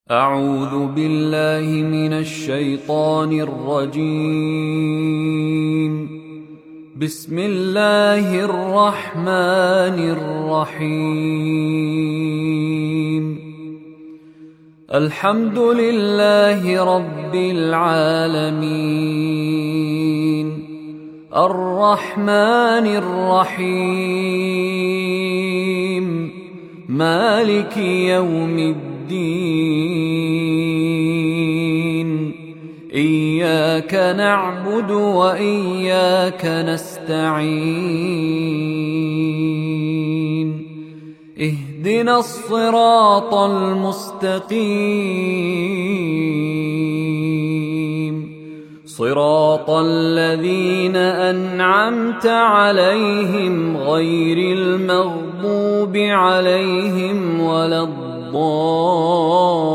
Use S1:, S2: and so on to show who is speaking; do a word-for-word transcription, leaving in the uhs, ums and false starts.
S1: أعوذ بالله من الشيطان الرجيم. بسم الله الرحمن الرحيم. الحمد لله رب العالمين، الرحمن الرحيم، مالك يوم الدين. إياك نعبد وإياك نستعين. اهدنا الصراط المستقيم، صراط الذين أنعمت عليهم غير المغضوب عليهم ولا الضالين.